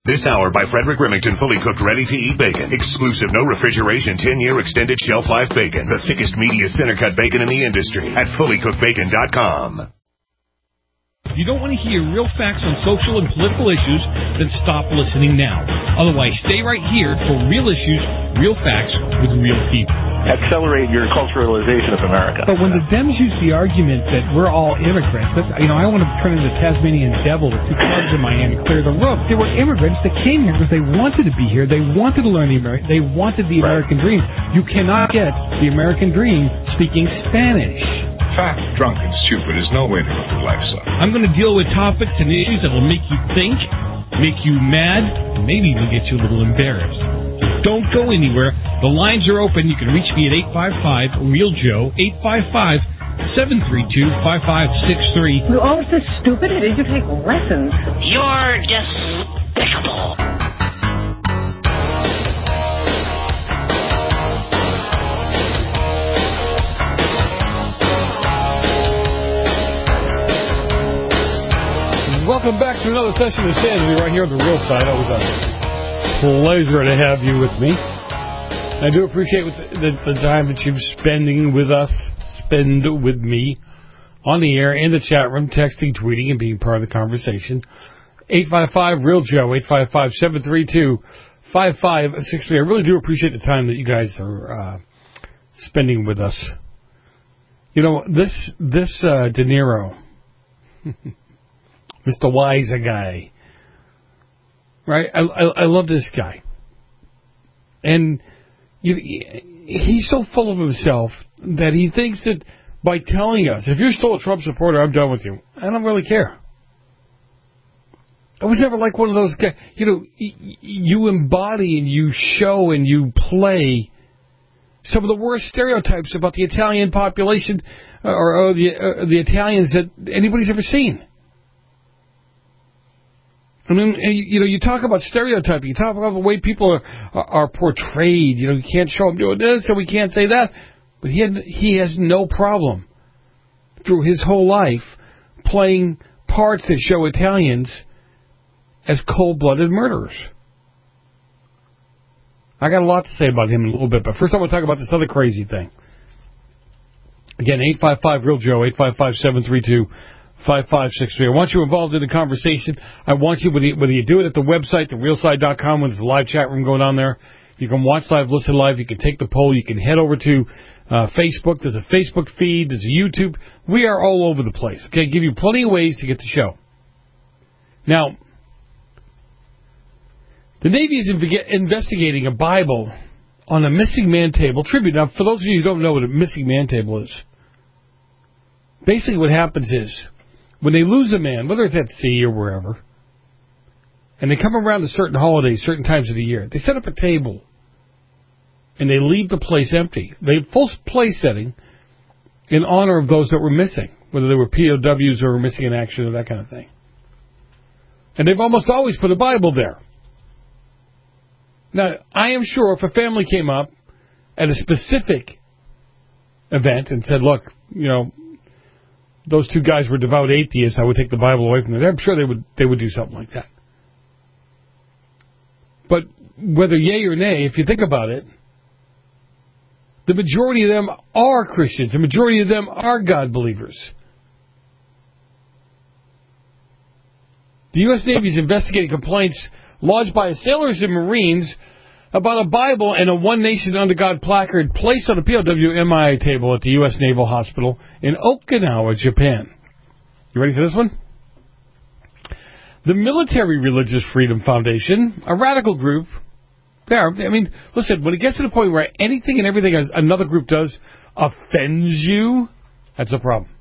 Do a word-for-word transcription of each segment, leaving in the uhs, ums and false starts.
This hour by Frederick Remington, fully cooked, ready-to-eat bacon. Exclusive, no refrigeration, ten-year extended shelf life bacon. The thickest, meatiest center-cut bacon in the industry at fully cooked bacon dot com. If you don't want to hear real facts on social and political issues, then stop listening now. Otherwise, stay right here for real issues, real facts with real people. Accelerate your culturalization of America. But when the Dems use the argument that we're all immigrants, that, you know, I want to turn into the Tasmanian devil with two clubs in my hand and clear the room. They were immigrants that came here because they wanted to be here. They wanted to learn the American. They wanted the Right. American dream. You cannot get the American dream speaking Spanish. Fat, drunk, and stupid is no way to go through life, son. I'm going to deal with topics and issues that will make you think, make you mad, and maybe even get you a little embarrassed. Don't go anywhere. The lines are open. You can reach me at eight five five, real Joe, eight five five, seven three two, five five six three. You're all so stupid. Did you take lessons? You're despicable. Welcome back to another session of Sanity right here on the Real Side. Always a pleasure to have you with me. I do appreciate the, the, the time that you're spending with us, spend with me on the air, in the chat room, texting, tweeting, and being part of the conversation. eight five five, real Joe, eight five five, seven three two, five five six three. I really do appreciate the time that you guys are uh, spending with us. You know, this, this uh, De Niro... Mister Wise guy, right? I, I, I love this guy, and you, he's so full of himself that he thinks that by telling us, if you're still a Trump supporter, I'm done with you. I don't really care. I was never like one of those guys. You know, you embody and you show and you play some of the worst stereotypes about the Italian population or, or the uh, the Italians that anybody's ever seen. I mean, you know, you talk about stereotyping. You talk about the way people are, are, are portrayed. You know, you can't show them doing this, and we can't say that. But he had, he has no problem through his whole life playing parts that show Italians as cold-blooded murderers. I got a lot to say about him in a little bit, but first I want to talk about this other crazy thing. Again, eight five five, real Joe, eight five five, seven three two, five five six three. I want you involved in the conversation. I want you, whether you, whether you do it at the website, the real side dot com, when there's a live chat room going on there, you can watch live, listen live, you can take the poll, you can head over to uh, Facebook. There's a Facebook feed, there's a YouTube. We are all over the place. Okay, give you plenty of ways to get the show. Now, the Navy is investigating a Bible on a missing man table tribute. Now, for those of you who don't know what a missing man table is, basically what happens is, when they lose a man, whether it's at sea or wherever, and they come around to certain holidays, certain times of the year, they set up a table, and they leave the place empty. They have full place setting in honor of those that were missing, whether they were P O Ws or were missing in action or that kind of thing. And they've almost always put a Bible there. Now, I am sure if a family came up at a specific event and said, look, you know, those two guys were devout atheists, I would take the Bible away from them. I'm sure they would they would do something like that. But whether yay or nay, if you think about it, the majority of them are Christians. The majority of them are God believers. The U S Navy is investigating complaints lodged by sailors and Marines about a Bible and a One Nation Under God placard placed on a P O W M I A table at the U S Naval Hospital in Okinawa, Japan. You ready for this one? The Military Religious Freedom Foundation, a radical group. There, I mean, listen, when it gets to the point where anything and everything another group does offends you, that's a problem.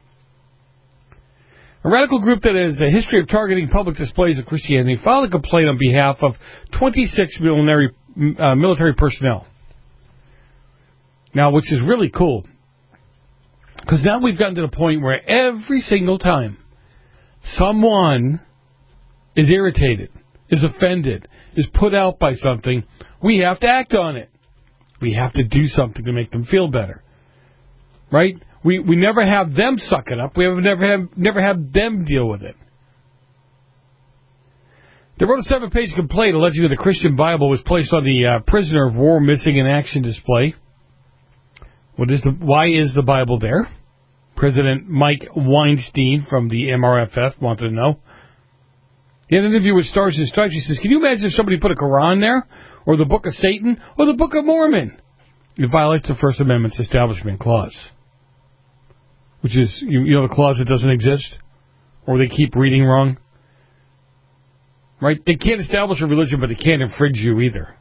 A radical group that has a history of targeting public displays of Christianity filed a complaint on behalf of twenty-six military, uh, military personnel. Now, which is really cool, because now we've gotten to the point where every single time someone is irritated, is offended, is put out by something, we have to act on it. We have to do something to make them feel better. Right? We we never have them suck it up. We have never have never have them deal with it. They wrote a seven-page complaint alleging that the Christian Bible was placed on the uh, prisoner of war missing in action display. What is the? Why is the Bible there? President Mike Weinstein from the M R F F wanted to know. He had an interview with Stars and Stripes. He says, can you imagine if somebody put a Quran there, or the Book of Satan, or the Book of Mormon? It violates the First Amendment's Establishment Clause, which is, you, you know, the clause that doesn't exist, or they keep reading wrong. Right? They can't establish a religion, but they can't infringe you either.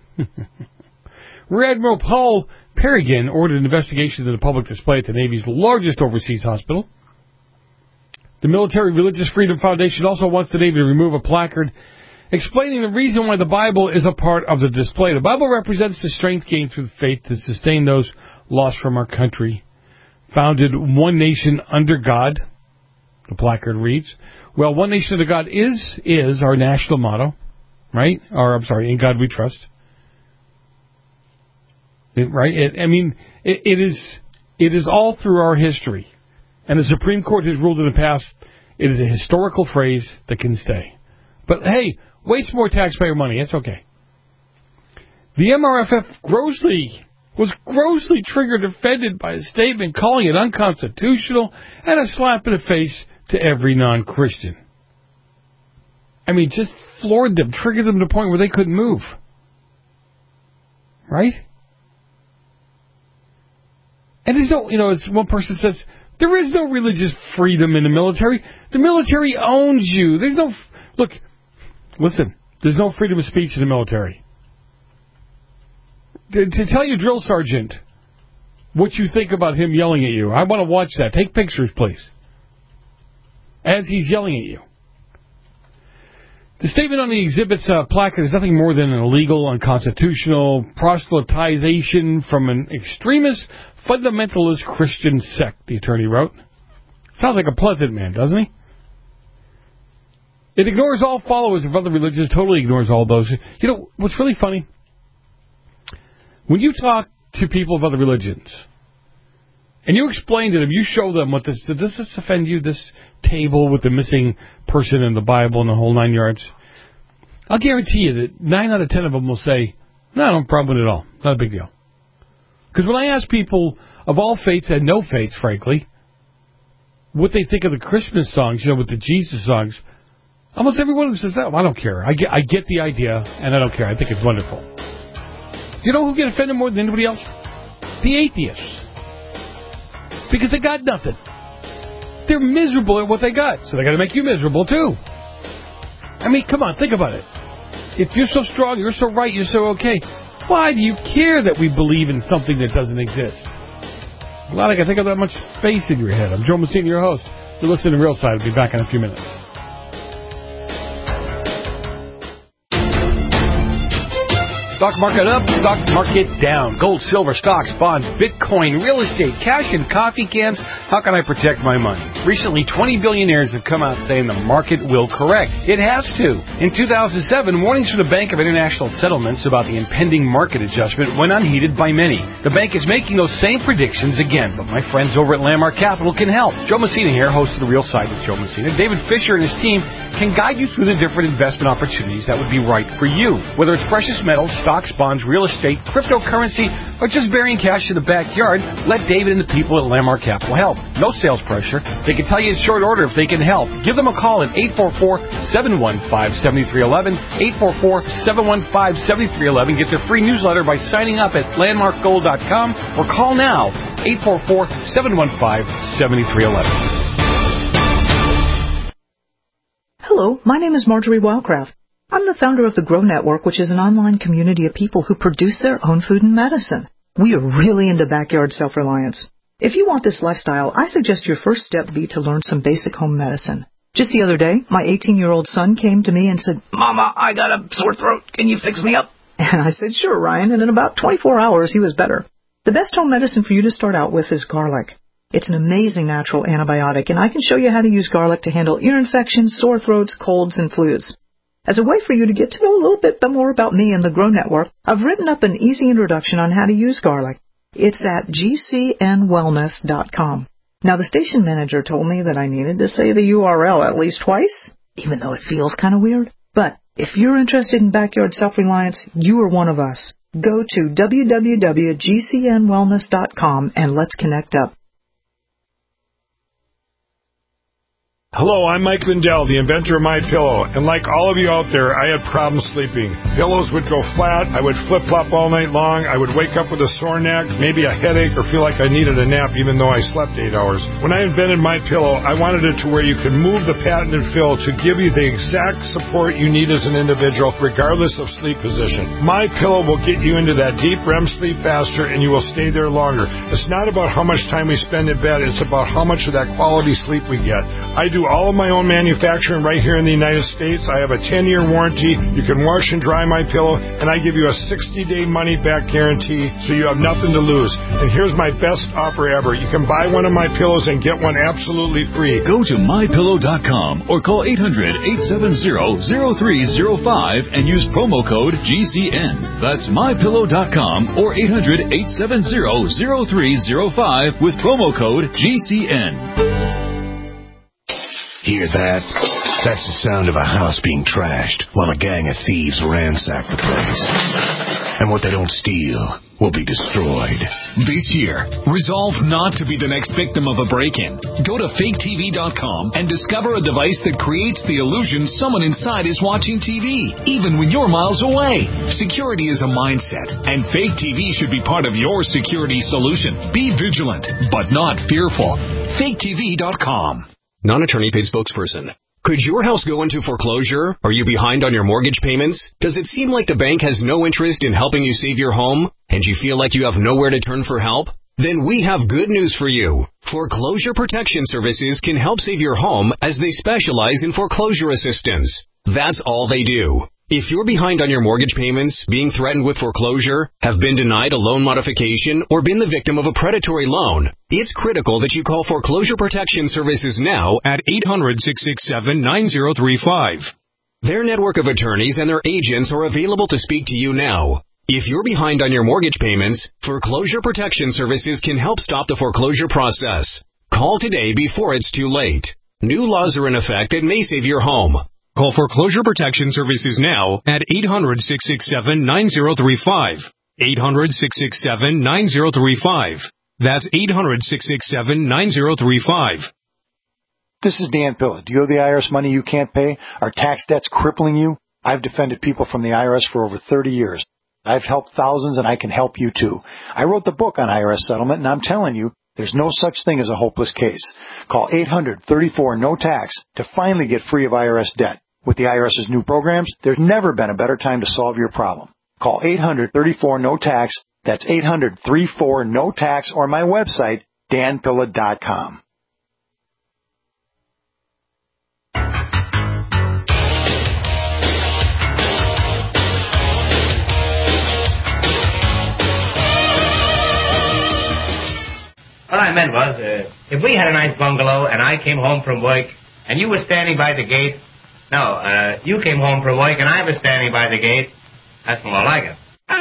Rear Admiral Paul Perrigan ordered an investigation into the public display at the Navy's largest overseas hospital. The Military Religious Freedom Foundation also wants the Navy to remove a placard explaining the reason why the Bible is a part of the display. The Bible represents the strength gained through faith to sustain those lost from our country. Founded one nation under God, the placard reads. Well, one nation under God is is our national motto, right? Or, I'm sorry, in God we trust. It, right? It, I mean, it, it is it is all through our history. And the Supreme Court has ruled in the past, it is a historical phrase that can stay. But, hey, waste more taxpayer money. It's okay. The M R F F grossly was grossly triggered and offended by a statement calling it unconstitutional and a slap in the face to every non-Christian. I mean, just floored them, triggered them to the point where they couldn't move. Right? And there's no, you know, as one person says, there is no religious freedom in the military. The military owns you. There's no, look, listen, there's no freedom of speech in the military. To, to tell your drill sergeant what you think about him yelling at you, I want to watch that. Take pictures, please. As he's yelling at you. The statement on the exhibit's uh, placard is nothing more than an illegal, unconstitutional proselytization from an extremist, fundamentalist Christian sect, the attorney wrote. Sounds like a pleasant man, doesn't he? It ignores all followers of other religions, totally ignores all those. You know, what's really funny? When you talk to people of other religions, and you explain to them, you show them what this, does this offend you, this table with the missing person in the Bible and the whole nine yards? I'll guarantee you that nine out of ten of them will say, no, no problem with it at all. Not a big deal. Because when I ask people of all faiths and no faiths, frankly, what they think of the Christmas songs, you know, with the Jesus songs, almost every one of them says, oh, I don't care. I get, I get the idea, and I don't care. I think it's wonderful. You know who get offended more than anybody else? The atheists. Because they got nothing. They're miserable at what they got, so they got to make you miserable, too. I mean, come on, think about it. If you're so strong, you're so right, you're so okay, why do you care that we believe in something that doesn't exist? Glad I can think of that much space in your head. I'm Joe Messina, your host. You're listening to Real Side. I'll be back in a few minutes. Stock market up, stock market down. Gold, silver, stocks, bonds, Bitcoin, real estate, cash, and coffee cans. How can I protect my money? Recently, twenty billionaires have come out saying the market will correct. It has to. In two thousand seven, warnings from the Bank of International Settlements about the impending market adjustment went unheeded by many. The bank is making those same predictions again, but my friends over at Landmark Capital can help. Joe Messina here, host of The Real Side with Joe Messina. David Fisher and his team can guide you through the different investment opportunities that would be right for you. Whether it's precious metals, stocks, bonds, real estate, cryptocurrency, or just burying cash in the backyard, let David and the people at Landmark Capital help. No sales pressure. They can tell you in short order if they can help. Give them a call at eight four four, seven one five, seven three one one, eight four four, seven one five, seven three one one. Get their free newsletter by signing up at landmark gold dot com or call now, eight four four, seven one five, seven three one one. Hello, my name is Marjorie Wildcraft. I'm the founder of the Grow Network, which is an online community of people who produce their own food and medicine. We are really into backyard self-reliance. If you want this lifestyle, I suggest your first step be to learn some basic home medicine. Just the other day, my eighteen-year-old son came to me and said, Mama, I got a sore throat. Can you fix me up? And I said, sure, Ryan, and in about twenty-four hours, he was better. The best home medicine for you to start out with is garlic. It's an amazing natural antibiotic, and I can show you how to use garlic to handle ear infections, sore throats, colds, and flus. As a way for you to get to know a little bit more about me and the Grow Network, I've written up an easy introduction on how to use garlic. It's at g c n wellness dot com. Now, the station manager told me that I needed to say the U R L at least twice, even though it feels kind of weird. But if you're interested in backyard self-reliance, you are one of us. Go to w w w dot g c n wellness dot com and let's connect up. Hello, I'm Mike Lindell, the inventor of MyPillow, and like all of you out there, I had problems sleeping. Pillows would go flat, I would flip-flop all night long, I would wake up with a sore neck, maybe a headache, or feel like I needed a nap even though I slept eight hours. When I invented MyPillow, I wanted it to where you can move the patented fill to give you the exact support you need as an individual, regardless of sleep position. MyPillow will get you into that deep R E M sleep faster, and you will stay there longer. It's not about how much time we spend in bed, it's about how much of that quality sleep we get. I do all of my own manufacturing right here in the United States. I have a ten-year warranty. You can wash and dry my pillow, and I give you a sixty-day money-back guarantee, so you have nothing to lose. And here's my best offer ever. You can buy one of my pillows and get one absolutely free. Go to my pillow dot com or call eight hundred, eight seven zero, zero three zero five and use promo code G C N. That's my pillow dot com or eight hundred, eight seven zero, zero three zero five with promo code G C N. Hear that? That's the sound of a house being trashed while a gang of thieves ransack the place. And what they don't steal will be destroyed. This year, resolve not to be the next victim of a break-in. Go to fake T V dot com and discover a device that creates the illusion someone inside is watching T V, even when you're miles away. Security is a mindset, and Fake T V should be part of your security solution. Be vigilant, but not fearful. fake T V dot com. Non-attorney paid spokesperson. Could your house go into foreclosure? Are you behind on your mortgage payments? Does it seem like the bank has no interest in helping you save your home, and you feel like you have nowhere to turn for help? Then we have good news for you. Foreclosure Protection Services can help save your home as they specialize in foreclosure assistance. That's all they do. If you're behind on your mortgage payments, being threatened with foreclosure, have been denied a loan modification, or been the victim of a predatory loan, it's critical that you call Foreclosure Protection Services now at eight hundred, six six seven, nine zero three five. Their network of attorneys and their agents are available to speak to you now. If you're behind on your mortgage payments, Foreclosure Protection Services can help stop the foreclosure process. Call today before it's too late. New laws are in effect that may save your home. Call Foreclosure Protection Services now at eight hundred, six six seven, nine zero three five. eight hundred, six six seven, nine zero three five. That's eight hundred, six six seven, nine zero three five. This is Dan Pilla. Do you owe the I R S money you can't pay? Are tax debts crippling you? I've defended people from the I R S for over thirty years. I've helped thousands, and I can help you too. I wrote the book on I R S settlement, and I'm telling you, there's no such thing as a hopeless case. Call eight hundred, thirty-four, no tax to finally get free of I R S debt. With the IRS's new programs, there's never been a better time to solve your problem. Call eight hundred, thirty-four, no tax. That's eight hundred, thirty-four, no tax, or my website, dan pilla dot com. What I meant was, uh, if we had a nice bungalow and I came home from work and you were standing by the gate, no, uh, you came home from work and I was standing by the gate, that's more like it.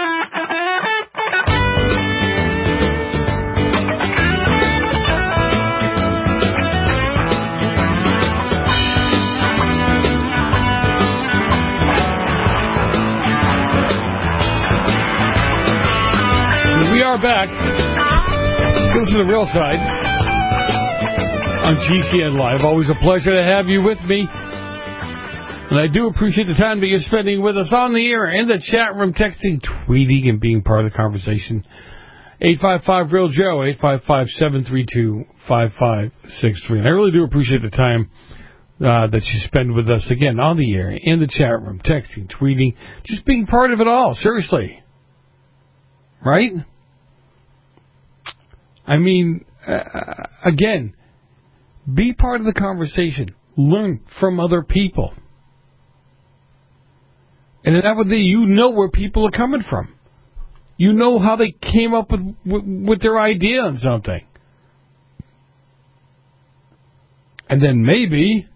We are back. This is the real side on G C N Live. Always a pleasure to have you with me. And I do appreciate the time that you're spending with us on the air, in the chat room, texting, tweeting, and being part of the conversation. eight five five, real Joe, eight five five, seven three two, five five six three. And I really do appreciate the time uh, that you spend with us, again, on the air, in the chat room, texting, tweeting, just being part of it all, seriously. Right? I mean, uh, again, be part of the conversation. Learn from other people. And in that way, you know where people are coming from. You know how they came up with, with, with their idea on something. And then maybe,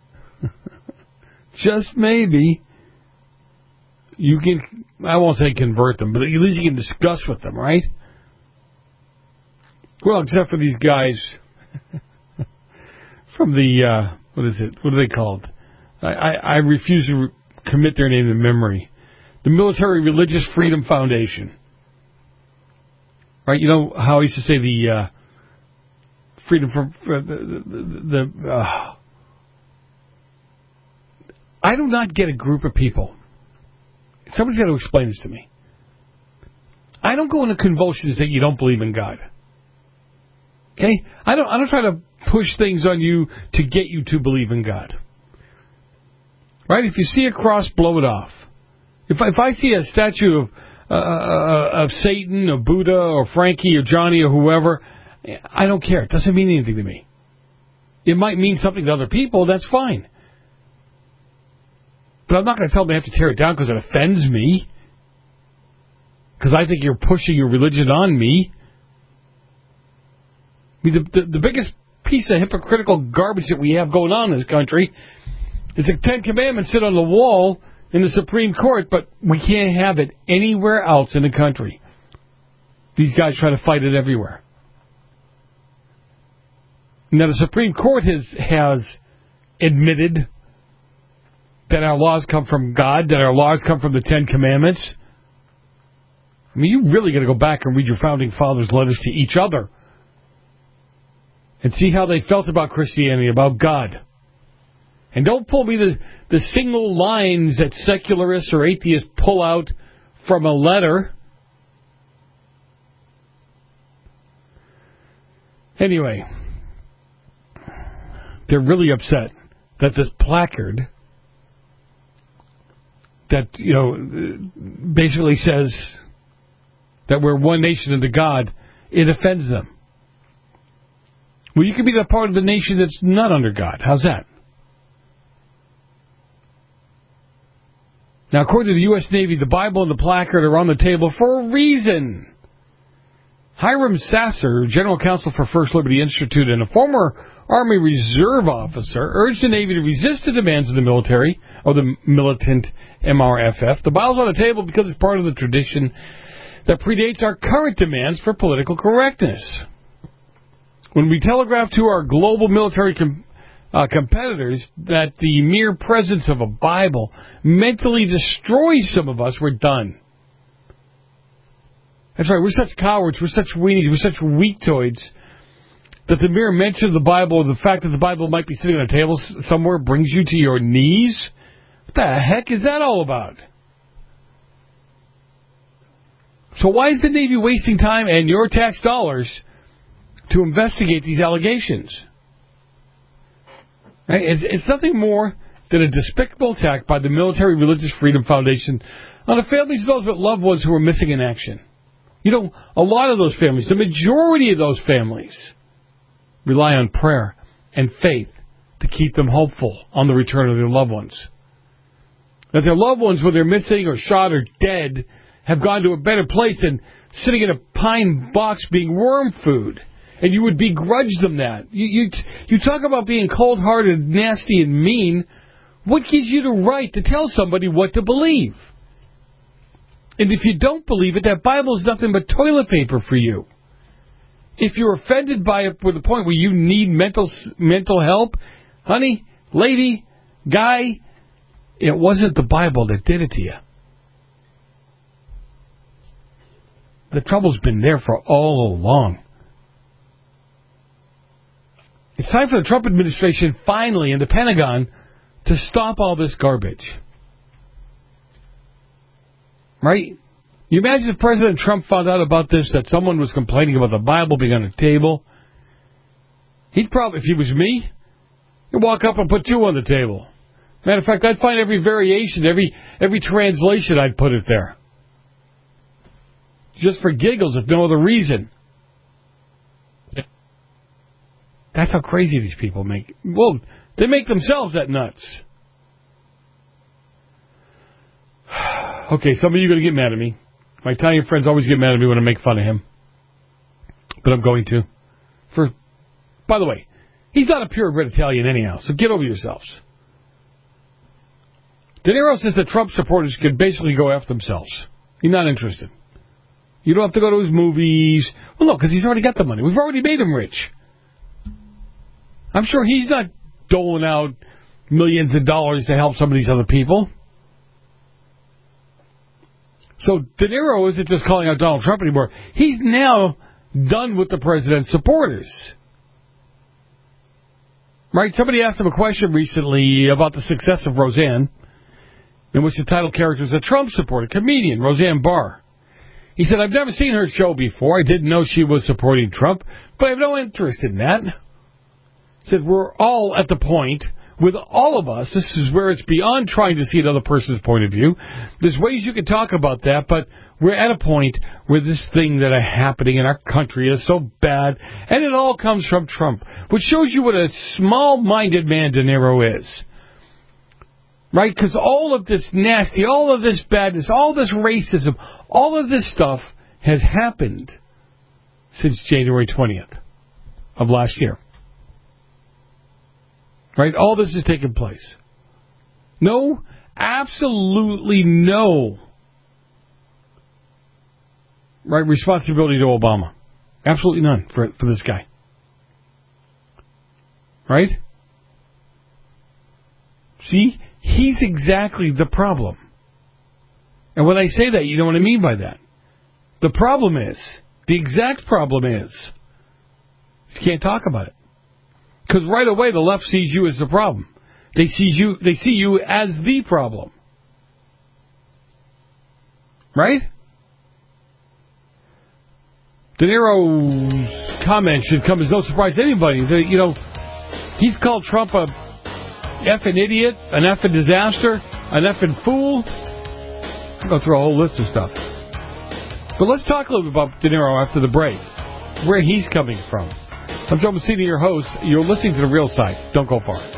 just maybe, you can, I won't say convert them, but at least you can discuss with them, right? Well, except for these guys from the, uh, what is it? What are they called? I, I, I refuse to re- commit their name to memory. The Military Religious Freedom Foundation. Right? You know how I used to say the uh, freedom from uh, the... the, the uh, I do not get a group of people. Somebody's got to explain this to me. I don't go into convulsions that you don't believe in God. Okay? I don't I don't try to push things on you to get you to believe in God. Right? If you see a cross, blow it off. If if I see a statue of uh, uh, of Satan or Buddha or Frankie or Johnny or whoever, I don't care. It doesn't mean anything to me. It might mean something to other people. That's fine. But I'm not going to tell them they have to tear it down because it offends me. Because I think you're pushing your religion on me. I mean, the, the, the biggest piece of hypocritical garbage that we have going on in this country is the Ten Commandments sit on the wall in the Supreme Court, but we can't have it anywhere else in the country. These guys try to fight it everywhere. Now, the Supreme Court has has admitted that our laws come from God, that our laws come from the Ten Commandments. I mean, you really got to go back and read your Founding Fathers' letters to each other and see how they felt about Christianity, about God. And don't pull me the, the single lines that secularists or atheists pull out from a letter. Anyway, they're really upset that this placard that, you know, basically says that we're one nation under God, it offends them. Well, you can be the part of the nation that's not under God. How's that? Now, according to the U S Navy, the Bible and the placard are on the table for a reason. Hiram Sasser, General Counsel for First Liberty Institute and a former Army Reserve officer, urged the Navy to resist the demands of the military, or the militant M R F F. The Bible's on the table because it's part of the tradition that predates our current demands for political correctness. When we telegraph to our global military com- uh, competitors that the mere presence of a Bible mentally destroys some of us, we're done. That's right, we're such cowards, we're such weenies, we're such weaktoids that the mere mention of the Bible, or the fact that the Bible might be sitting on a table somewhere, brings you to your knees? What the heck is that all about? So why is the Navy wasting time and your tax dollars to investigate these allegations? Right? It's, it's nothing more than a despicable attack by the Military Religious Freedom Foundation on the families of those with loved ones who are missing in action. You know, a lot of those families, the majority of those families, rely on prayer and faith to keep them hopeful on the return of their loved ones. That their loved ones, when they're missing or shot or dead, have gone to a better place than sitting in a pine box being worm food. And you would begrudge them that. You, you, you talk about being cold-hearted, nasty, and mean. What gives you the right to tell somebody what to believe? And if you don't believe it, that Bible is nothing but toilet paper for you. If you're offended by it to the point where you need mental mental help, honey, lady, guy, it wasn't the Bible that did it to you. The trouble's been there for all along. It's time for the Trump administration, finally, and the Pentagon, to stop all this garbage. Right? You imagine if President Trump found out about this, that someone was complaining about the Bible being on the table. He'd probably, if he was me, he'd walk up and put two on the table. Matter of fact, I'd find every variation, every every translation, I'd put it there. Just for giggles, if no other reason. That's how crazy these people make. Well, they make themselves that nuts. Okay, some of you are going to get mad at me. My Italian friends always get mad at me when I make fun of him. But I'm going to. For, by the way, he's not a purebred Italian anyhow, so get over yourselves. De Niro says that Trump supporters could basically go after themselves. He's not interested. You don't have to go to his movies. Well, no, because he's already got the money. We've already made him rich. I'm sure he's not doling out millions of dollars to help some of these other people. So De Niro isn't just calling out Donald Trump anymore. He's now done with the president's supporters. Right? Somebody asked him a question recently about the success of Roseanne, in which the title character is a Trump supporter, comedian, Roseanne Barr. He said, I've never seen her show before. I didn't know she was supporting Trump, but I have no interest in that. He said, we're all at the point, with all of us, this is where it's beyond trying to see another person's point of view. There's ways you can talk about that, but we're at a point where this thing that are happening in our country is so bad, and it all comes from Trump, which shows you what a small-minded man De Niro is. Right? Because all of this nasty, all of this badness, all this racism, all of this stuff has happened since January twentieth of last year. Right? All this has taken place. No, absolutely no, right, responsibility to Obama. Absolutely none for, for this guy. Right? See? He's exactly the problem. And when I say that, you know what I mean by that. The problem is, the exact problem is, you can't talk about it. Because right away the left sees you as the problem. They see you, they see you as the problem. Right? De Niro's comment should come as no surprise to anybody. The, you know, he's called Trump a effing idiot, an effing disaster, an effing fool. I'll go through a whole list of stuff. But let's talk a little bit about De Niro after the break, where he's coming from. I'm Joe Messina, your host. You're listening to The Real Side. Don't go far.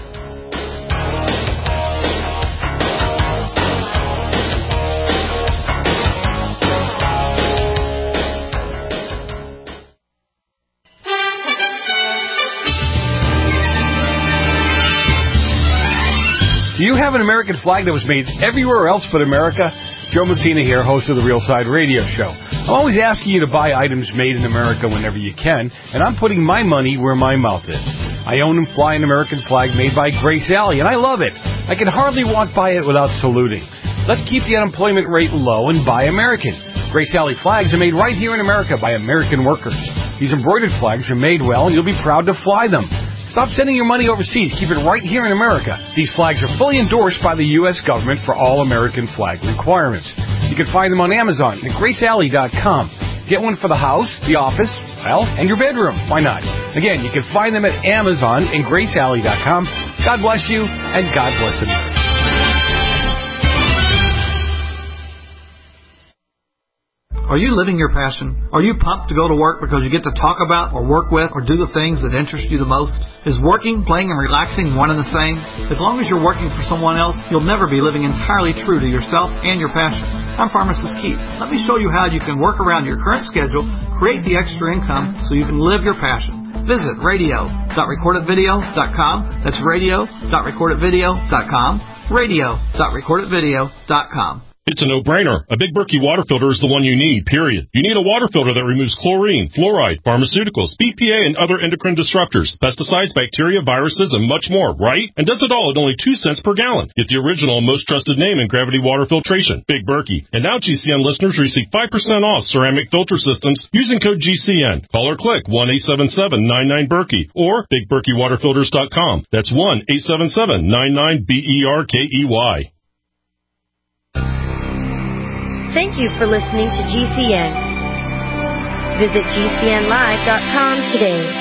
Do you have an American flag that was made everywhere else but America? Joe Messina here, host of the Real Side Radio Show. I'm always asking you to buy items made in America whenever you can, and I'm putting my money where my mouth is. I own and fly an American flag made by Grace Alley, and I love it. I can hardly walk by it without saluting. Let's keep the unemployment rate low and buy American. Grace Alley flags are made right here in America by American workers. These embroidered flags are made well, and you'll be proud to fly them. Stop sending your money overseas. Keep it right here in America. These flags are fully endorsed by the U S government for all American flag requirements. You can find them on Amazon at grace alley dot com. Get one for the house, the office, well, and your bedroom. Why not? Again, you can find them at Amazon and grace alley dot com. God bless you, and God bless America. Are you living your passion? Are you pumped to go to work because you get to talk about or work with or do the things that interest you the most? Is working, playing, and relaxing one and the same? As long as you're working for someone else, you'll never be living entirely true to yourself and your passion. I'm Pharmacist Keith. Let me show you how you can work around your current schedule, create the extra income so you can live your passion. Visit radio dot record it video dot com. That's radio dot record it video dot com. radio dot record it video dot com. It's a no-brainer. A Big Berkey water filter is the one you need, period. You need a water filter that removes chlorine, fluoride, pharmaceuticals, B P A, and other endocrine disruptors, pesticides, bacteria, viruses, and much more, right? And does it all at only two cents per gallon. Get the original and most trusted name in gravity water filtration, Big Berkey. And now G C N listeners receive five percent off ceramic filter systems using code G C N. Call or click one eight seven seven nine nine Berkey or big berkey water filters dot com. That's one eight seven seven nine nine B E R K E Y. Thank you for listening to G C N. Visit G C N live dot com today.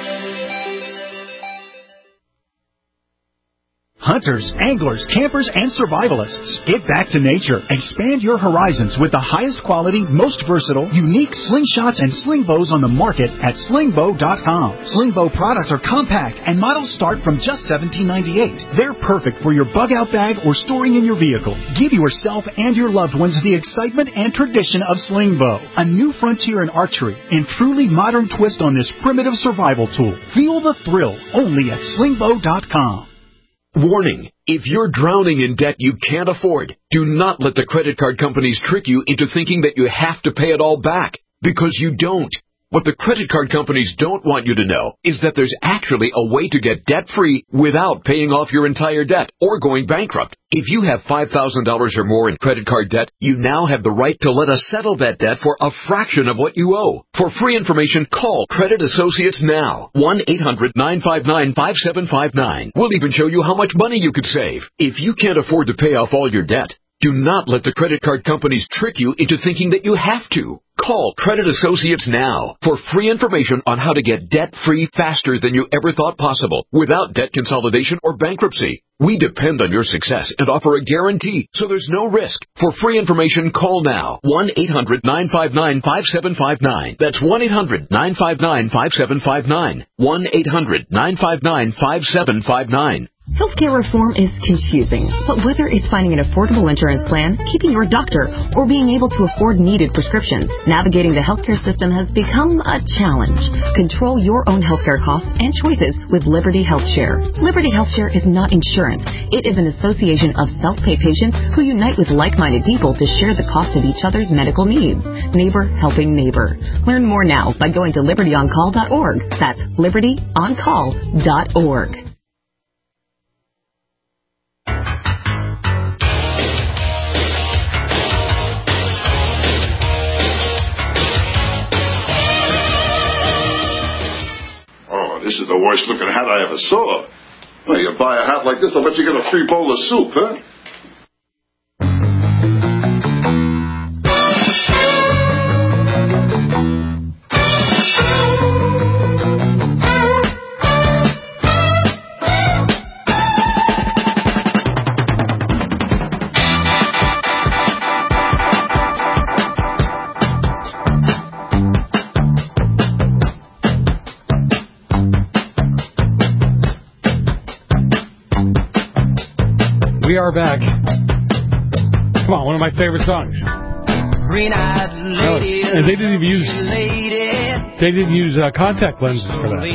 Hunters, anglers, campers, and survivalists. Get back to nature. Expand your horizons with the highest quality, most versatile, unique slingshots and sling bows on the market at sling bow dot com. Sling bow products are compact and models start from just seventeen ninety-eight. They're perfect for your bug-out bag or storing in your vehicle. Give yourself and your loved ones the excitement and tradition of sling bow. A new frontier in archery and truly modern twist on this primitive survival tool. Feel the thrill only at sling bow dot com. Warning, if you're drowning in debt you can't afford, do not let the credit card companies trick you into thinking that you have to pay it all back, because you don't. What the credit card companies don't want you to know is that there's actually a way to get debt-free without paying off your entire debt or going bankrupt. If you have five thousand dollars or more in credit card debt, you now have the right to let us settle that debt for a fraction of what you owe. For free information, call Credit Associates now. one eight hundred nine five nine five seven five nine. We'll even show you how much money you could save. If you can't afford to pay off all your debt, do not let the credit card companies trick you into thinking that you have to. Call Credit Associates now for free information on how to get debt-free faster than you ever thought possible without debt consolidation or bankruptcy. We depend on your success and offer a guarantee, so there's no risk. For free information, call now. one eight hundred nine five nine five seven five nine. That's one eight hundred nine five nine five seven five nine. one eight hundred nine five nine five seven five nine. Healthcare reform is confusing, but whether it's finding an affordable insurance plan, keeping your doctor, or being able to afford needed prescriptions, navigating the healthcare system has become a challenge. Control your own healthcare costs and choices with Liberty HealthShare. Liberty HealthShare is not insurance. It is an association of self-pay patients who unite with like-minded people to share the cost of each other's medical needs. Neighbor helping neighbor. Learn more now by going to liberty on call dot org. That's liberty on call dot org. This is the worst looking hat I ever saw. Well, you buy a hat like this, I'll bet you get a free bowl of soup, huh? We are back. Come on, one of my favorite songs. Green-eyed lady, oh, and they didn't even use lady, they didn't use uh, contact lenses for that.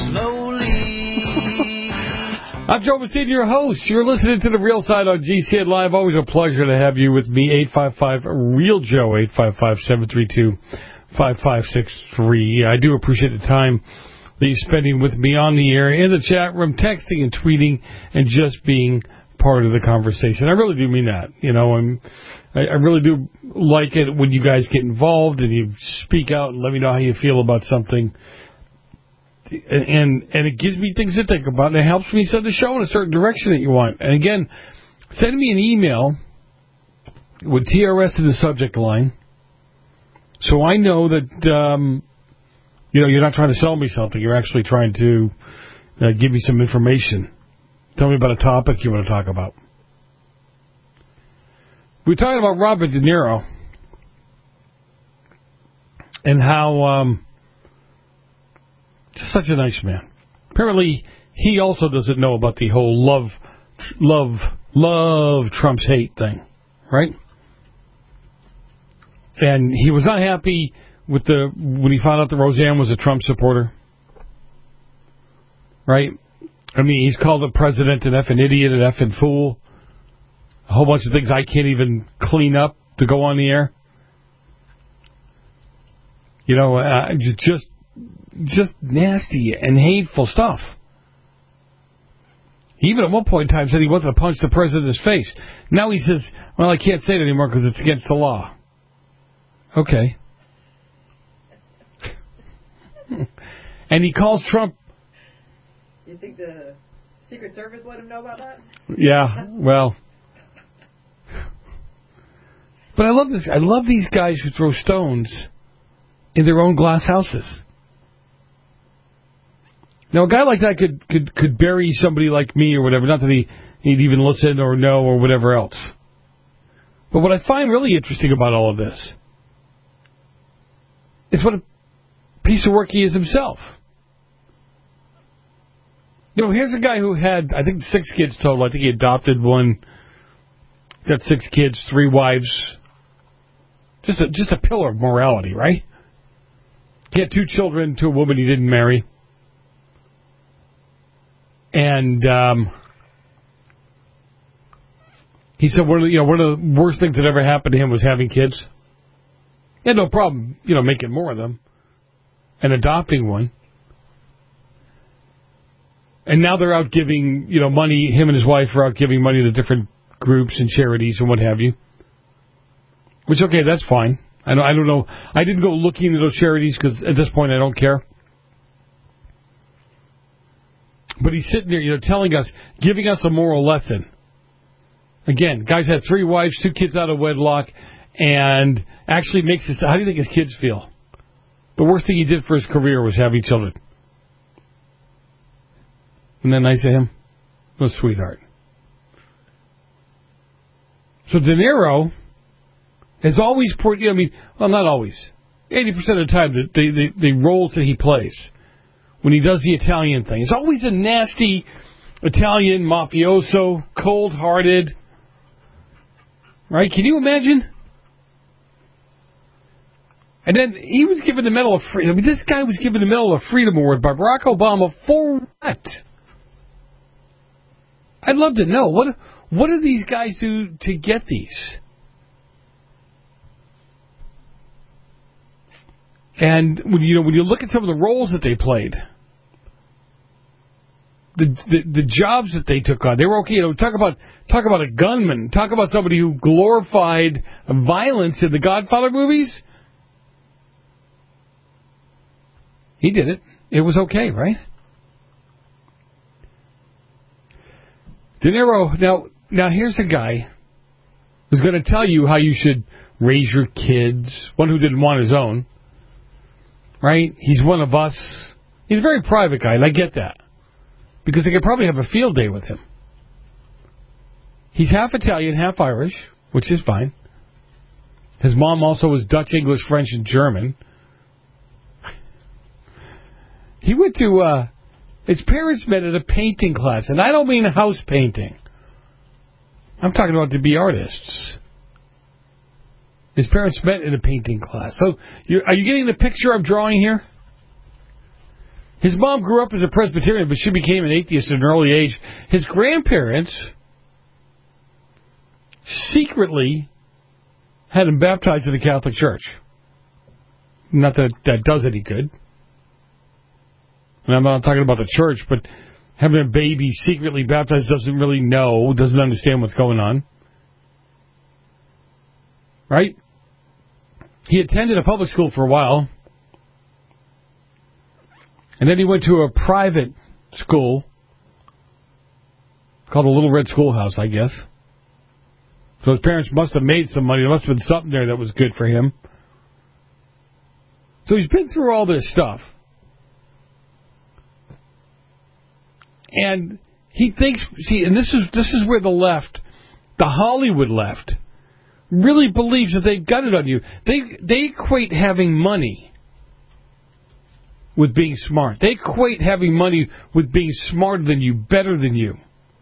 I'm Joe Messina, your host. You're listening to The Real Side on G C N Live. Always a pleasure to have you with me. eight five five REAL Joe, eight five five, seven three two, five five six three. I do appreciate the time that you're spending with me on the air, in the chat room, texting and tweeting, and just being part of the conversation. I really do mean that. You know, I'm, I, I really do like it when you guys get involved and you speak out and let me know how you feel about something. And, and, and it gives me things to think about, and it helps me send the show in a certain direction that you want. And again, send me an email with T R S in the subject line so I know that, um, you know, you're not trying to sell me something. You're actually trying to uh, give me some information. Tell me about a topic you want to talk about. We're talking about Robert De Niro and how um, just such a nice man. Apparently, he also doesn't know about the whole love, love, love Trump's hate thing, right? And he was not happy with the when he found out that Roseanne was a Trump supporter, right? I mean, he's called the president an effing idiot, an effing fool. A whole bunch of things I can't even clean up to go on the air. You know, uh, just just nasty and hateful stuff. He even at one point in time said he wanted to punch the president in his face. Now he says, well, I can't say it anymore because it's against the law. Okay. And he calls Trump. You think the Secret Service let him know about that? Yeah, well. But I love this. I love these guys who throw stones in their own glass houses. Now, a guy like that could, could, could bury somebody like me or whatever. Not that he, he'd even listen or know or whatever else. But what I find really interesting about all of this is what a piece of work he is himself. You know, here's a guy who had, I think, six kids total. I think he adopted one. Got six kids, three wives. Just a, just a pillar of morality, right? He had two children to a woman he didn't marry. And um, he said one of, the, you know, one of the worst things that ever happened to him was having kids. He had no problem, you know, making more of them. and adopting one. And now they're out giving, you know, money. Him and his wife are out giving money to different groups and charities and what have you. Which, okay, that's fine. I don't, I don't know. I didn't go looking into those charities because at this point I don't care. But he's sitting there, you know, telling us, giving us a moral lesson. Again, guy's had three wives, two kids out of wedlock, and actually makes his... How do you think his kids feel? The worst thing he did for his career was having children. Isn't that nice of him? What a sweetheart. So De Niro has always... Put, you know, I mean, well, not always. eighty percent of the time, the, the, the, the roles that he plays, when he does the Italian thing, it's always a nasty Italian mafioso, cold-hearted... Right? Can you imagine? And then he was given the Medal of Freedom. I mean, this guy was given the Medal of Freedom Award by Barack Obama for what? I'd love to know. What what do these guys do to get these? And when you know when you look at some of the roles that they played, the the, the jobs that they took on, they were okay. You know, talk about talk about a gunman. Talk about somebody who glorified violence in the Godfather movies. He did it. It was okay, right? De Niro, now, now here's a guy who's going to tell you how you should raise your kids. One who didn't want his own, right? He's one of us. He's a very private guy, and I get that. Because they could probably have a field day with him. He's half Italian, half Irish, which is fine. His mom also was Dutch, English, French, and German. He went to, uh, his parents met at a painting class, and I don't mean house painting. I'm talking about to be artists. His parents met in a painting class. So, you're, are you getting the picture I'm drawing here? His mom grew up as a Presbyterian, but she became an atheist at an early age. His grandparents secretly had him baptized in the Catholic Church. Not that that does any good. And I'm not talking about the church, but having a baby secretly baptized doesn't really know, doesn't understand what's going on. Right? He attended a public school for a while. And then he went to a private school called the Little Red Schoolhouse, I guess. So his parents must have made some money. There must have been something there that was good for him. So he's been through all this stuff. And he thinks, see, and this is this is where the left, the Hollywood left, really believes that they've got it on you. They they equate having money with being smart. They equate having money with being smarter than you, better than you.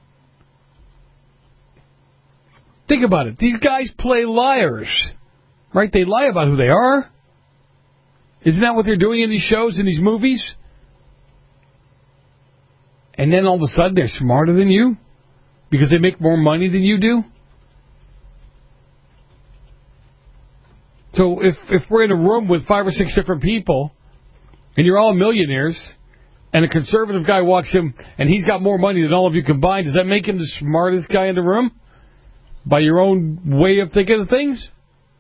Think about it. These guys play liars, right? They lie about who they are. Isn't that what they're doing in these shows, in these movies? And then all of a sudden they're smarter than you because they make more money than you do? So if, if we're in a room with five or six different people and you're all millionaires and a conservative guy walks in and he's got more money than all of you combined, does that make him the smartest guy in the room? By your own way of thinking of things?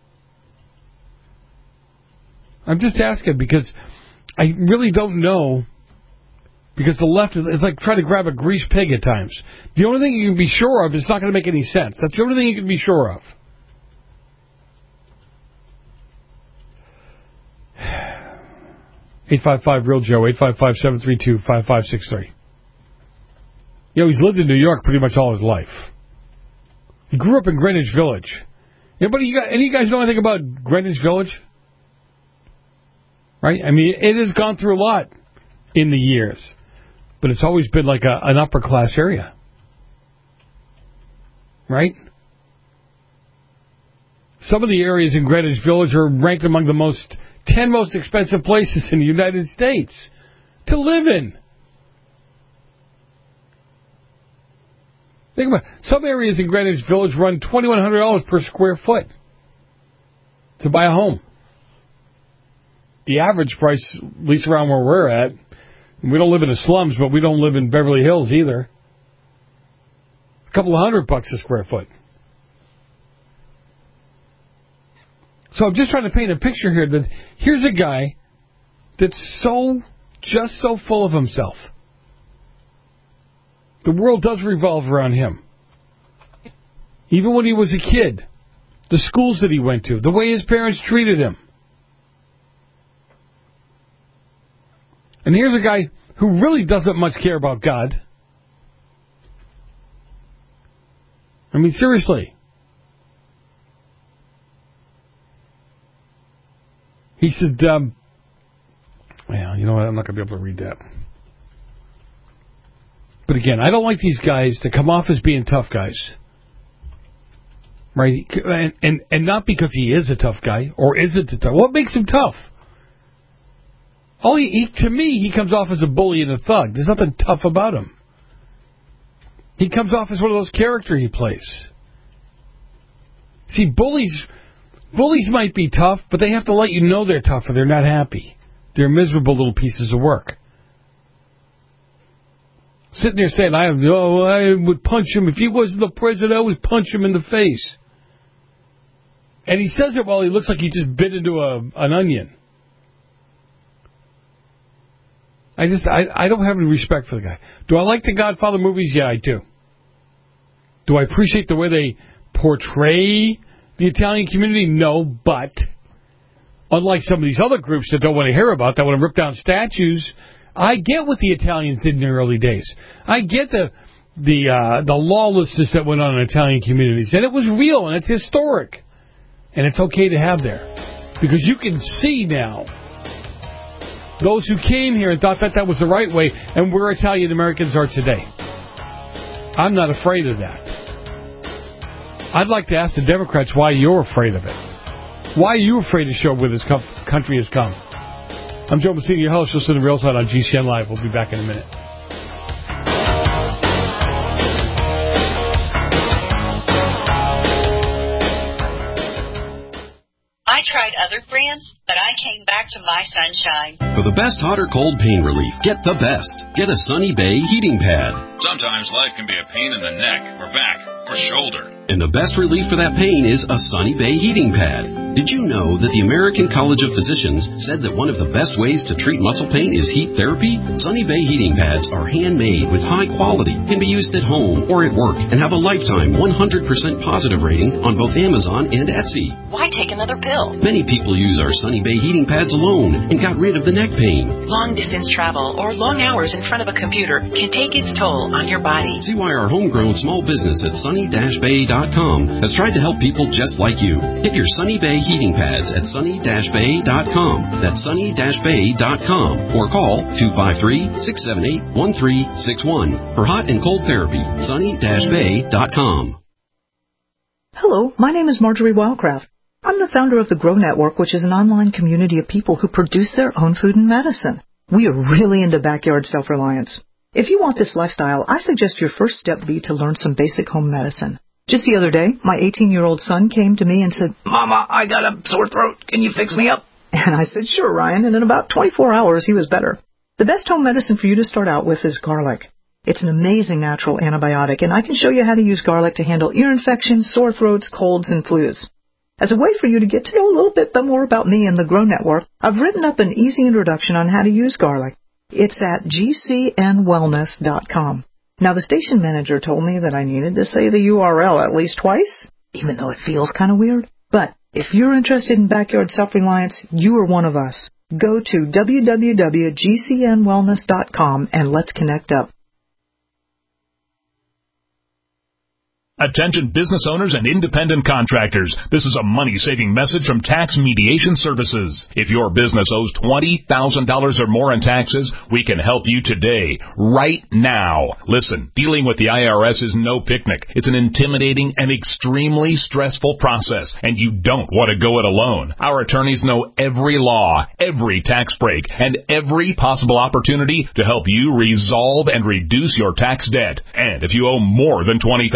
I'm just asking because I really don't know. Because the left is like trying to grab a greased pig at times. The only thing you can be sure of is it's not going to make any sense. That's the only thing you can be sure of. eight five five real Joe, eight five five, seven three two, five five six three. You know, he's lived in New York pretty much all his life. He grew up in Greenwich Village. Anybody, you got, any of you guys know anything about Greenwich Village? Right? I mean, it has gone through a lot in the years. But it's always been like a, an upper class area. Right? Some of the areas in Greenwich Village are ranked among the most ten most expensive places in the United States to live in. Think about it. Some areas in Greenwich Village run twenty-one hundred dollars per square foot to buy a home. the average price, at least around where we're at. We don't live in the slums, but we don't live in Beverly Hills either. A couple of hundred bucks a square foot. So I'm just trying to paint a picture here that here's a guy that's so, just so full of himself. The world does revolve around him. Even when he was a kid, the schools that he went to, the way his parents treated him. And here's a guy who really doesn't much care about God. I mean, seriously. He said, um, well, you know what, I'm not going to be able to read that. But again, I don't like these guys that come off as being tough guys. Right? And, and, and not because he is a tough guy, or isn't a tough. What makes him tough? All he, he, to me, he comes off as a bully and a thug. There's nothing tough about him. He comes off as one of those characters he plays. See, bullies, bullies might be tough, but they have to let you know they're tough or they're not happy. They're miserable little pieces of work. Sitting there saying, I, oh, I would punch him. If he wasn't the president, I would punch him in the face. And he says it while he looks like he just bit into a, an onion. I just, I, I don't have any respect for the guy. Do I like the Godfather movies? Yeah, I do. Do I appreciate the way they portray the Italian community? No, but unlike some of these other groups that don't want to hear about, that want to rip down statues, I get what the Italians did in the early days. I get the the uh, the lawlessness that went on in Italian communities, and it was real and it's historic, and it's okay to have there, because you can see now those who came here and thought that that was the right way, and where Italian Americans are today. I'm not afraid of that. I'd like to ask the Democrats why you're afraid of it. Why are you afraid to show where this co- country has come? I'm Joe Messina, your host. Listen to Real Side on G C N Live. We'll be back in a minute. I tried other brands, but I came back to My Sunshine. For the best hot or cold pain relief, get the best. Get a Sunny Bay heating pad. Sometimes life can be a pain in the neck or back or shoulder. And the best relief for that pain is a Sunny Bay heating pad. Did you know that the American College of Physicians said that one of the best ways to treat muscle pain is heat therapy? Sunny Bay heating pads are handmade with high quality, can be used at home or at work, and have a lifetime one hundred percent positive rating on both Amazon and Etsy. Why take another pill? Many people use our Sunny Bay heating pads alone and got rid of the neck pain. Long distance travel or long hours in front of a computer can take its toll on your body. See why our homegrown small business at sunny dash bay dot com has tried to help people just like you. Get your Sunny Bay heating pads at sunny dash bay dot com. That's sunny dash bay dot com. Or call two five three, six seven eight, one three six one. For hot and cold therapy, sunny dash bay dot com. Hello, my name is Marjorie Wildcraft. I'm the founder of the Grow Network, which is an online community of people who produce their own food and medicine. We are really into backyard self-reliance. If you want this lifestyle, I suggest your first step be to learn some basic home medicine. Just the other day, my eighteen-year-old son came to me and said, Mama, I got a sore throat. Can you fix me up? And I said, sure, Ryan. And in about twenty-four hours, he was better. The best home medicine for you to start out with is garlic. It's an amazing natural antibiotic, and I can show you how to use garlic to handle ear infections, sore throats, colds, and flus. As a way for you to get to know a little bit more about me and the Grow Network, I've written up an easy introduction on how to use garlic. It's at g c n wellness dot com. Now, the station manager told me that I needed to say the U R L at least twice, even though it feels kind of weird. But if you're interested in backyard self-reliance, you are one of us. Go to w w w dot g c n wellness dot com and let's connect up. Attention business owners and independent contractors. This is a money-saving message from Tax Mediation Services. If your business owes twenty thousand dollars or more in taxes, we can help you today, right now. Listen, dealing with the I R S is no picnic. It's an intimidating and extremely stressful process, and you don't want to go it alone. Our attorneys know every law, every tax break, and every possible opportunity to help you resolve and reduce your tax debt. And if you owe more than twenty thousand dollars,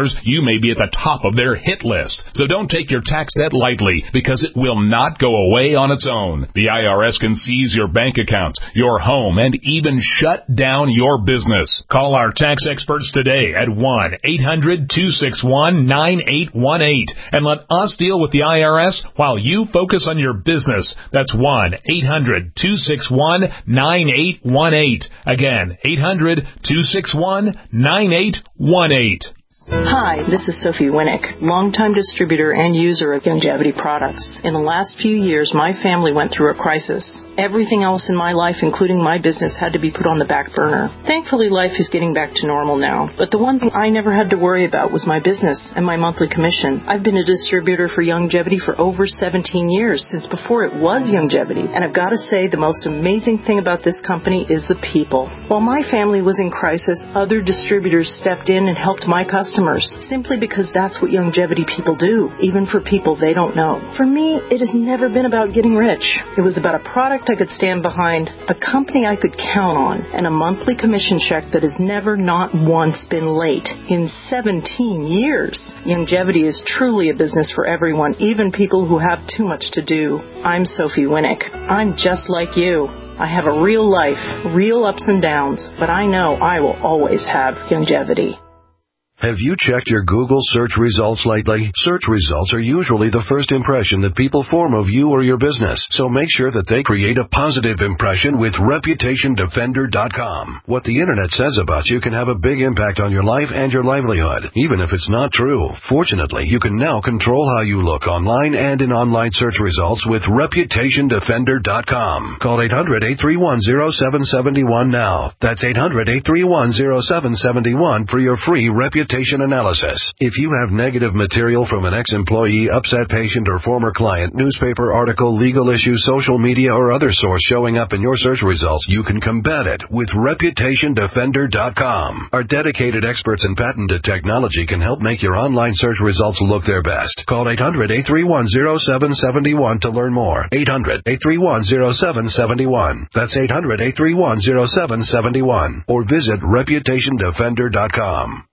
dollars, you may be at the top of their hit list. So don't take your tax debt lightly, because it will not go away on its own. The I R S can seize your bank accounts, your home, and even shut down your business. Call our tax experts today at one eight hundred two six one nine eight one eight and let us deal with the I R S while you focus on your business. That's one eight hundred two six one nine eight one eight. Again, eight hundred two six one nine eight one eight. Hi, this is Sophie Winnick, longtime distributor and user of Youngevity products. In the last few years, my family went through a crisis. Everything else in my life, including my business, had to be put on the back burner. Thankfully, life is getting back to normal now. But the one thing I never had to worry about was my business and my monthly commission. I've been a distributor for Youngevity for over seventeen years, since before it was Youngevity. And I've got to say, the most amazing thing about this company is the people. While my family was in crisis, other distributors stepped in and helped my customers, simply because that's what Youngevity people do, even for people they don't know. For me, it has never been about getting rich. It was about a product I could stand behind, a company I could count on, and a monthly commission check that has never not once been late in seventeen years. Youngevity is truly a business for everyone, even people who have too much to do. I'm Sophie Winnick. I'm just like you. I have a real life, real ups and downs, but I know I will always have Youngevity. Have you checked your Google search results lately? Search results are usually the first impression that people form of you or your business, so make sure that they create a positive impression with Reputation Defender dot com. What the Internet says about you can have a big impact on your life and your livelihood, even if it's not true. Fortunately, you can now control how you look online and in online search results with Reputation Defender dot com. Call eight hundred eight three one zero seven seven one now. That's eight hundred eight three one zero seven seven one for your free Reputation analysis. If you have negative material from an ex-employee, upset patient, or former client, newspaper article, legal issue, social media, or other source showing up in your search results, you can combat it with Reputation Defender dot com. Our dedicated experts in patented technology can help make your online search results look their best. Call eight hundred eight three one zero seven seven one to learn more. eight hundred eight three one zero seven seven one. That's eight hundred eight three one zero seven seven one. Or visit Reputation Defender dot com.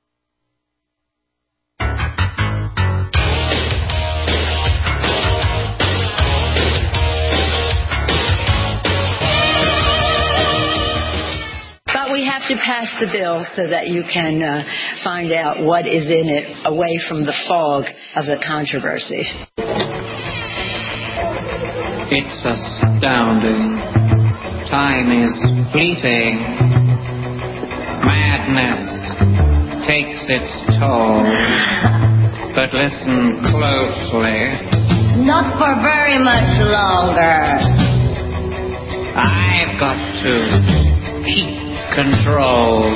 We have to pass the bill so that you can uh, find out what is in it away from the fog of the controversy. It's astounding. Time is fleeting. Madness takes its toll. But listen closely. Not for very much longer. I've got to keep control.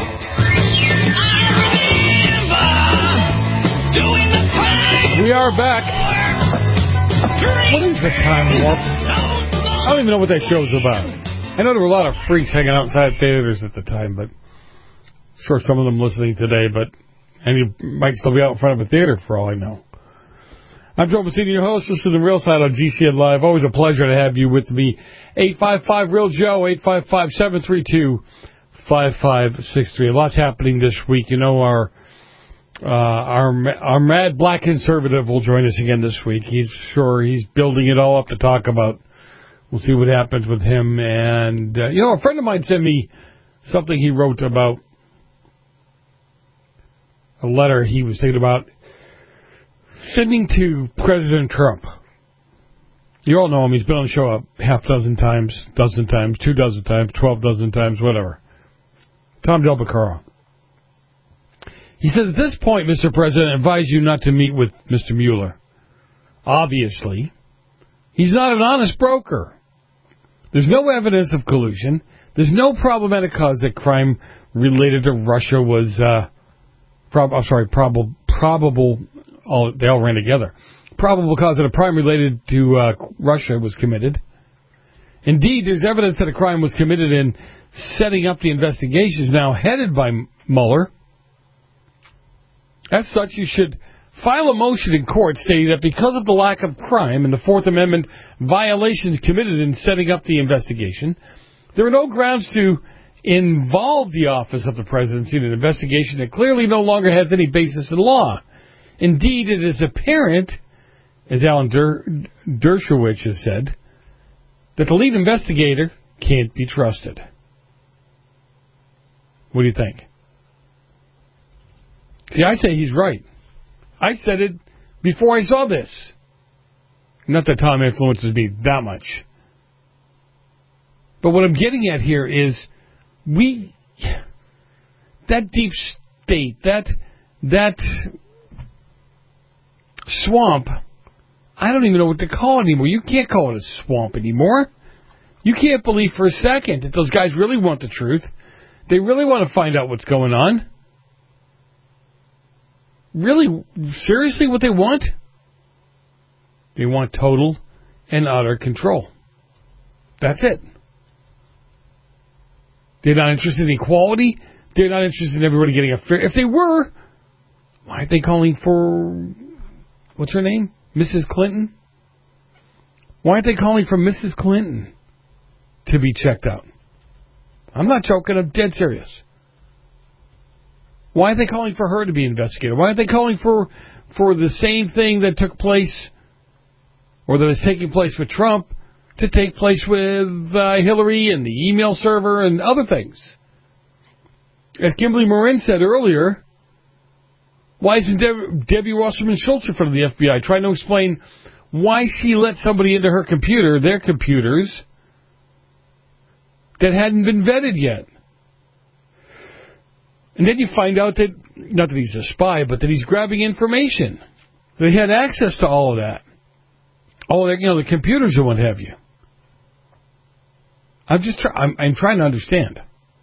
We are back. What is the time warp? I don't even know what that show's about. I know there were a lot of freaks hanging outside theaters at the time, but I'm sure some of them listening today, but and you might still be out in front of a theater for all I know. I'm Joe Messina, your host. This is The Real Side on G C N Live. Always a pleasure to have you with me. eight five five real joe, eight five five, seven three two, five five six three. A lot's happening this week. You know, our uh, our our mad black conservative will join us again this week. He's sure he's building it all up to talk about. We'll see what happens with him. And, uh, you know, a friend of mine sent me something he wrote about a letter he was thinking about sending to President Trump. You all know him. He's been on the show a half dozen times, dozen times, two dozen times, twelve dozen times, whatever. Tom Del Beccaro. He says, at this point, Mister President, I advise you not to meet with Mister Mueller. Obviously, he's not an honest broker. There's no evidence of collusion. There's no problematic cause that crime related to Russia was, uh, prob- I'm sorry, probable, probable, all, they all ran together. Probable cause that a crime related to uh, Russia was committed. Indeed, there's evidence that a crime was committed in setting up the investigations now headed by Mueller. As such, you should file a motion in court stating that because of the lack of crime and the Fourth Amendment violations committed in setting up the investigation, there are no grounds to involved the office of the presidency in an investigation that clearly no longer has any basis in law. Indeed, it is apparent, as Alan Der- Dershowitz has said, that the lead investigator can't be trusted. What do you think? See, I say he's right. I said it before I saw this. Not that Tom influences me that much. But what I'm getting at here is we, that deep state, that, that swamp, I don't even know what to call it anymore. You can't call it a swamp anymore. You can't believe for a second that those guys really want the truth. They really want to find out what's going on. Really, seriously, what they want? They want total and utter control. That's it. They're not interested in equality. They're not interested in everybody getting a fair... If they were, why aren't they calling for... What's her name? Missus Clinton? Why aren't they calling for Missus Clinton to be checked out? I'm not joking. I'm dead serious. Why aren't they calling for her to be investigated? Why aren't they calling for for the same thing that took place, or that is taking place with Trump, to take place with uh, Hillary and the email server and other things? As Kimberly Morin said earlier, why isn't Deb- Debbie Wasserman Schultz in front of the F B I trying to explain why she let somebody into her computer, their computers, that hadn't been vetted yet? And then you find out that, not that he's a spy, but that he's grabbing information. They had access to all of that. All of that, you know, the computers and what have you. I'm just try- I'm, I'm trying to understand.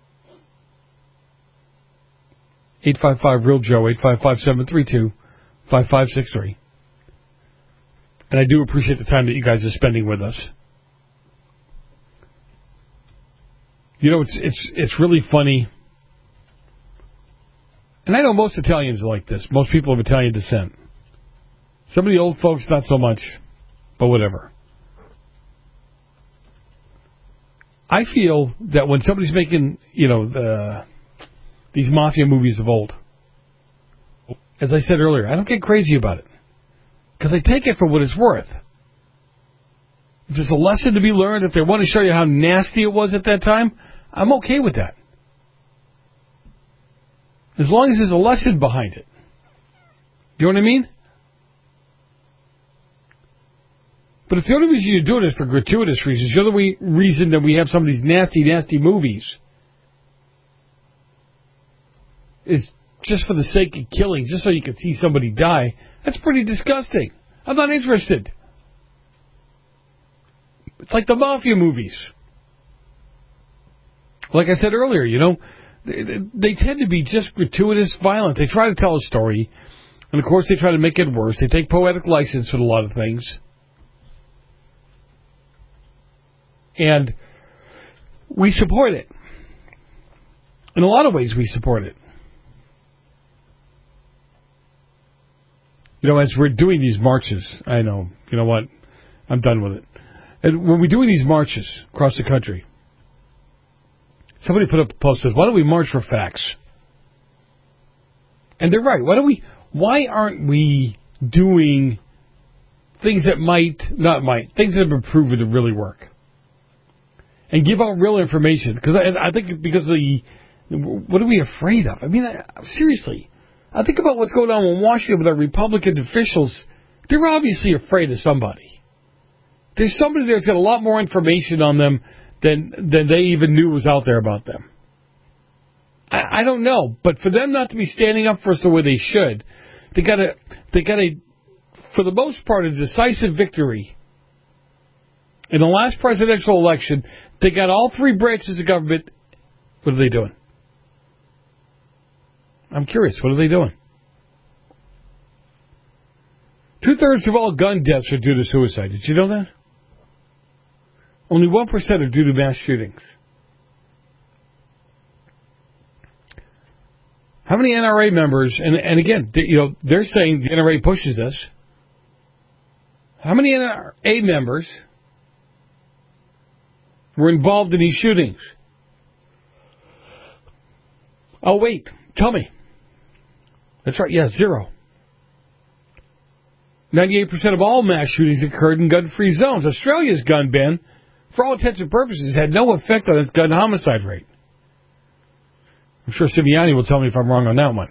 eight five five real Joe, eight five five, seven three two, five five six three. And I do appreciate the time that you guys are spending with us. You know, it's it's it's really funny. And I know most Italians are like this. Most people of Italian descent. Some of the old folks, not so much. But whatever. I feel that when somebody's making, you know, the, these mafia movies of old, as I said earlier, I don't get crazy about it. Because I take it for what it's worth. If there's a lesson to be learned, if they want to show you how nasty it was at that time, I'm okay with that. As long as there's a lesson behind it. You know what I mean? But if the only reason you're doing it is for gratuitous reasons, the only reason that we have some of these nasty, nasty movies is just for the sake of killing, just so you can see somebody die, that's pretty disgusting. I'm not interested. It's like the mafia movies. Like I said earlier, you know, they, they tend to be just gratuitous violence. They try to tell a story, and of course they try to make it worse. They take poetic license with a lot of things. And we support it. In a lot of ways, we support it. You know, as we're doing these marches, I know, you know what, I'm done with it. And when we're doing these marches across the country, somebody put up a post that says, why don't we march for facts? And they're right. Why don't we, why aren't we doing things that might, not might, things that have been proven to really work? And give out real information. Because I, I think because of the, what are we afraid of? I mean, I, seriously. I think about what's going on in Washington with our Republican officials. They're obviously afraid of somebody. There's somebody there that's got a lot more information on them than than they even knew was out there about them. I, I don't know. But for them not to be standing up for us the way they should, they got a, they got a, for the most part, a decisive victory. In the last presidential election, they got all three branches of government. What are they doing? I'm curious. What are they doing? Two-thirds of all gun deaths are due to suicide. Did you know that? Only one percent are due to mass shootings. How many N R A members, and, and again, you know, they're saying the N R A pushes us. How many N R A members were involved in these shootings? Oh, wait. Tell me. That's right. Yeah, zero. ninety-eight percent of all mass shootings occurred in gun-free zones. Australia's gun ban, for all intents and purposes, had no effect on its gun homicide rate. I'm sure Simeoni will tell me if I'm wrong on that one.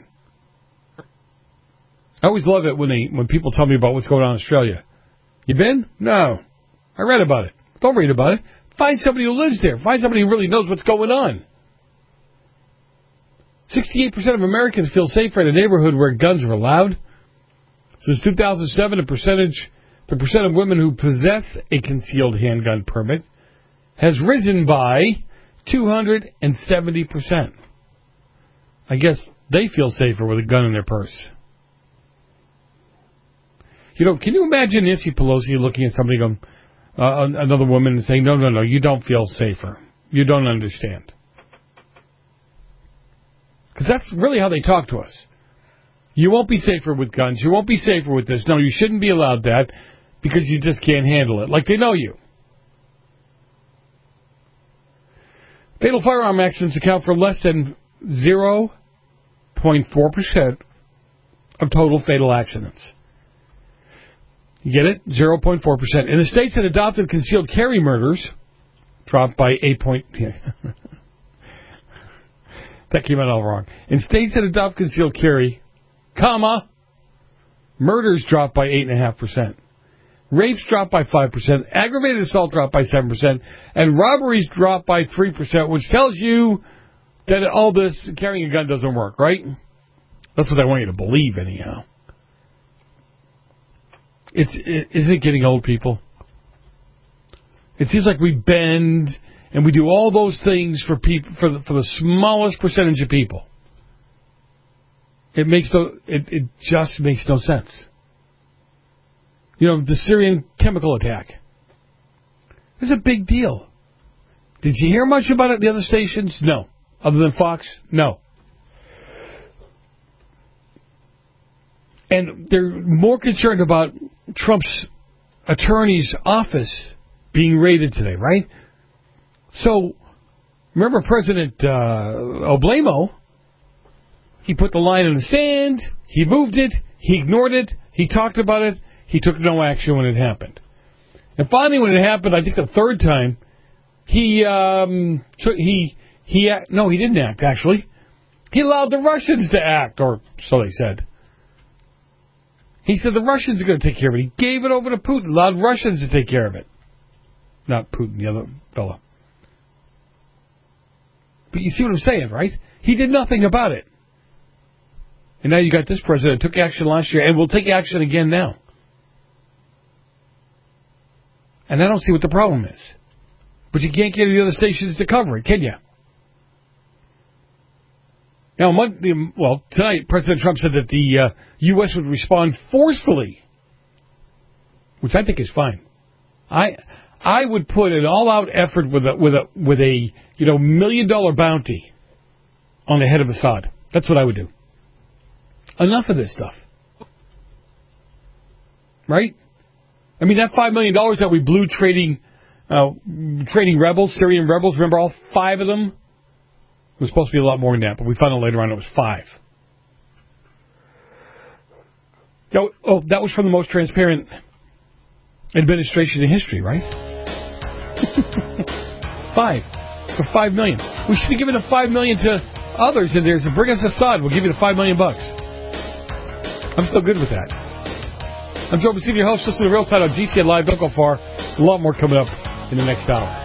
I always love it when they when people tell me about what's going on in Australia. You been? No. I read about it. Don't read about it. Find somebody who lives there. Find somebody who really knows what's going on. sixty-eight percent of Americans feel safer in a neighborhood where guns are allowed. Since two thousand seven, the percentage, the percent of women who possess a concealed handgun permit has risen by two hundred seventy percent. I guess they feel safer with a gun in their purse. You know, can you imagine Nancy Pelosi looking at somebody, going, uh, another woman, and saying, no, no, no, you don't feel safer. You don't understand. Because that's really how they talk to us. You won't be safer with guns. You won't be safer with this. No, you shouldn't be allowed that because you just can't handle it. Like they know you. Fatal firearm accidents account for less than zero point four percent of total fatal accidents. You get it? zero point four percent. In the states that adopted concealed carry murders, dropped by eight point... That came out all wrong. In states that adopt concealed carry, comma, murders dropped by eight point five percent. Rapes dropped by five percent. Aggravated assault dropped by seven percent. And robberies dropped by three percent, which tells you that all this carrying a gun doesn't work, right? That's what I want you to believe, anyhow. It's, it, isn't it getting old, people? It seems like we bend and we do all those things for people, for the, for the smallest percentage of people. It makes no, it, it just makes no sense. You know, the Syrian chemical attack. It's a big deal. Did you hear much about it in the other stations? No. Other than Fox? No. And they're more concerned about Trump's attorney's office being raided today, right? So, remember President uh, Oblamo? He put the line in the sand, he moved it, he ignored it, he talked about it, he took no action when it happened. And finally, when it happened, I think the third time, he, um, took, he, he, no, he didn't act, actually. He allowed the Russians to act, or so they said. He said the Russians are going to take care of it. He gave it over to Putin, allowed Russians to take care of it. Not Putin, the other fellow. But you see what I'm saying, right? He did nothing about it. And now you got this president who took action last year and will take action again now. And I don't see what the problem is. But you can't get the other stations to cover it, can you? Now, Monday, well, tonight, President Trump said that the uh, U S would respond forcefully, which I think is fine. I I would put an all-out effort with a with a with a you know million dollar bounty on the head of Assad. That's what I would do. Enough of this stuff, right? I mean, that five million dollars that we blew trading uh, trading rebels, Syrian rebels. Remember, all five of them. It was supposed to be a lot more than that, but we found out later on it was five. Oh, oh, that was from the most transparent administration in history, right? Five. For five million. We should have given the five million to others, and there's a bring us Assad. We'll give you the five million bucks. I'm still good with that. I'm Joe Bacini, your host. Listen to Real Time on G C N Live. Don't go far. A lot more coming up in the next hour.